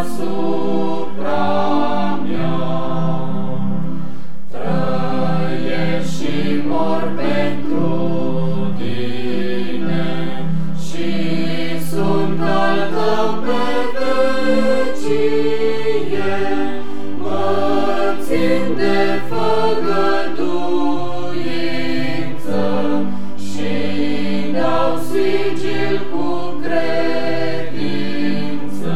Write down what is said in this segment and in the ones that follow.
asupra mea. Trăiesc și mor pentru tine și sunt al tău pe vecie. Mă țin de făgăduință și dau sigil cu credință.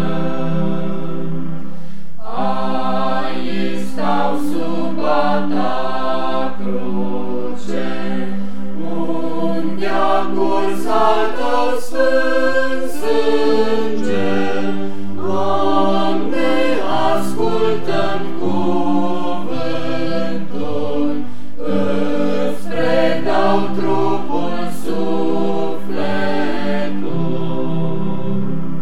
Aici stau sub a ta cruce, unde a curs al tău sfânt sânge. Doamne, ascultă-mi cuvântul, îți predau trupul, sufletul.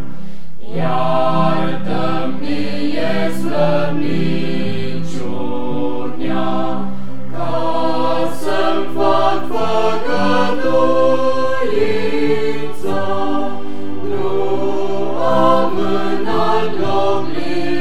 Iartă-mi mie slăbiciunea, ca să-mi fac făgăduința. Nu am în alt loc